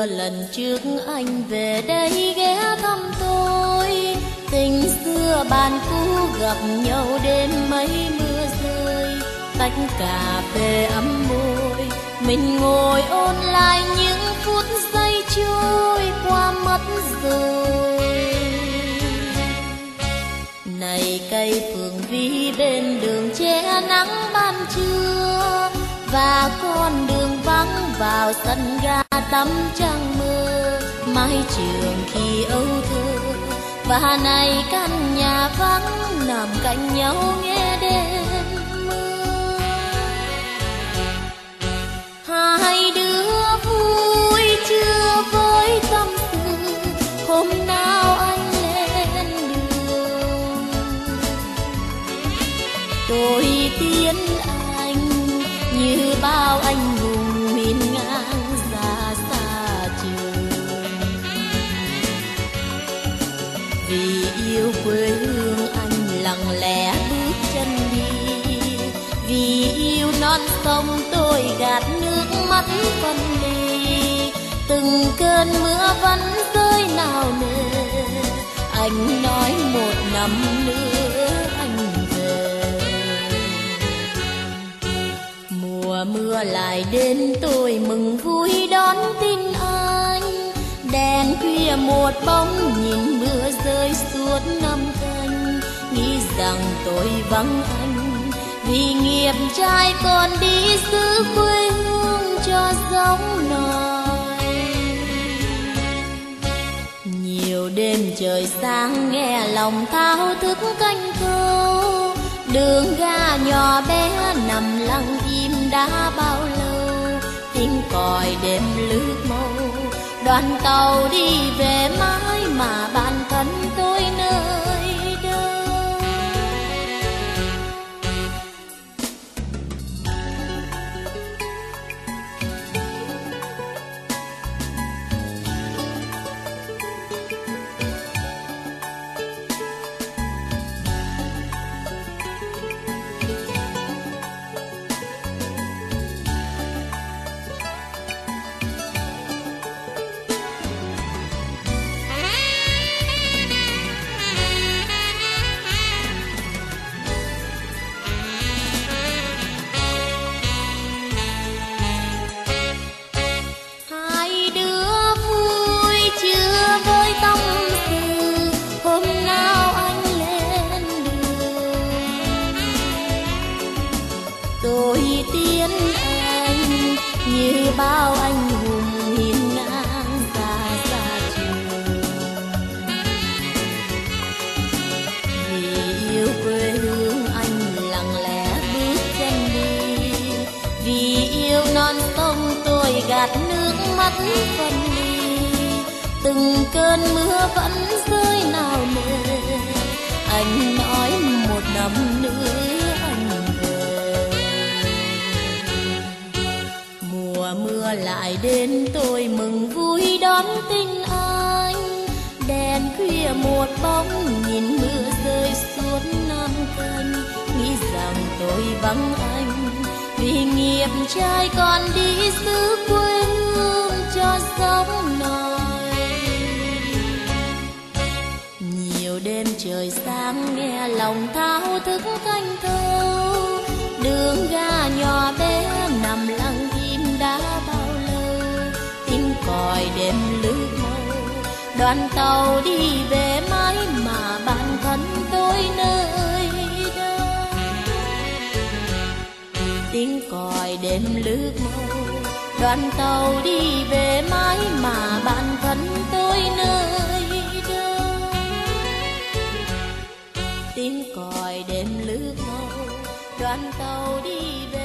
xưa lần trước anh về đây ghé thăm tôi, tình xưa bàn cũ gặp nhau đêm mấy mưa rơi, tách cà phê ấm môi, mình ngồi ôn lại những phút giây trôi qua mất rồi. Này cây phượng vĩ bên đường che nắng ban trưa, và con đường vắng vào sân ga tắm trăng mơ, mái trường khi âu thơ, và này căn nhà vắng nằm cạnh nhau nghe đêm mưa. Hai đứa vui chưa với tâm sự, hôm nào anh lên đường tôi tiến anh như bao anh hùng miền ngang ra xa trường. Vì yêu quê hương anh lặng lẽ bước chân đi, vì yêu non sông tôi gạt nước mắt phân ly. Từng cơn mưa vẫn rơi nào nề, anh nói một năm nữa anh về. Mùa mưa lại đến tôi mừng vui đón tin anh, đèn khuya một bóng nhìn mưa rơi suốt năm canh, nghĩ rằng tôi vắng anh vì nghiệp trai còn đi giữ quê hương cho giống nòi. Nhiều đêm trời sáng nghe lòng thao thức canh câu, đường ga nhỏ bé nằm lặng im đã bao lâu, tiếng còi đêm lướt mâu, đoàn tàu đi về mãi mà bản thân tôi nơi đâu. Như bao anh hùng hiên ngang ra xa trường. Vì yêu quê hương anh lặng lẽ bước chân đi, vì yêu non sông tôi gạt nước mắt phân ly. Từng cơn mưa vẫn rơi nào nề, anh nói một năm nữa anh về. Mùa mưa lại đến tôi mừng vui đón tin anh, đèn khuya một bóng nhìn mưa rơi suốt năm canh, nghĩ rằng tôi vắng anh vì nghiệp trai còn đi giữ quê hương cho giống nòi. Nhiều đêm trời sáng nghe lòng thao thức canh thâu, đường ga nhỏ bé nằm lặng im đã bao lâu, tiếng còi đêm lướt mâu, đoàn tàu đi về mãi mà bản thân tôi nơi đâu. Tiếng còi đêm lướt mâu, đoàn tàu đi về mãi mà bản thân tôi nơi đâu. Tiếng còi đêm lướt mâu, đoàn tàu đi về